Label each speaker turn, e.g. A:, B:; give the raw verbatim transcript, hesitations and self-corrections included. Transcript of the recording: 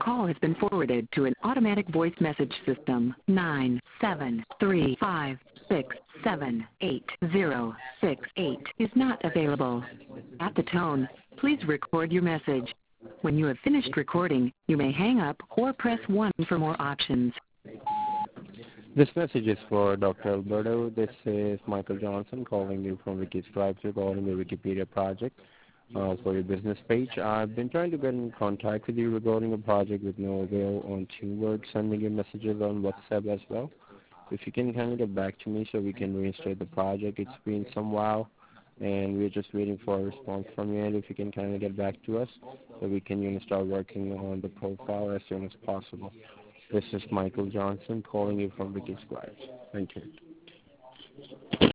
A: call has been forwarded to an automatic voice message system. nine seven three five six seven eight zero six eight is not available. At the tone, please record your message. When you have finished recording, you may hang up or press one for more options.
B: This message is for Doctor Alberto. This is Michael Johnson calling you from Wikiscribes regarding the Wikipedia project uh, for your business page. I've been trying to get in contact with you regarding a project with no avail on TuneWord, sending you messages on WhatsApp as well. If you can kind of get back to me so we can reinstate the project. It's been some while, and we're just waiting for a response from you. And if you can kind of get back to us so we can you know, start working on the profile as soon as possible. This is Michael Johnson calling you from Wikiscribes. Thank you.